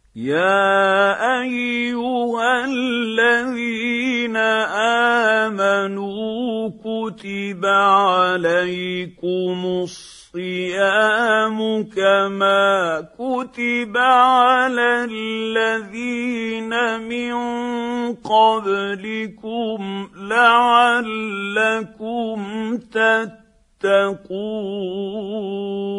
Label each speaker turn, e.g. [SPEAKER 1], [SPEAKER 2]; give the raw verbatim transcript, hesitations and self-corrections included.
[SPEAKER 1] يا ايها الذين امنوا كتب عليكم الصيام كما كتب على الذين من قبلكم لعلكم تتقون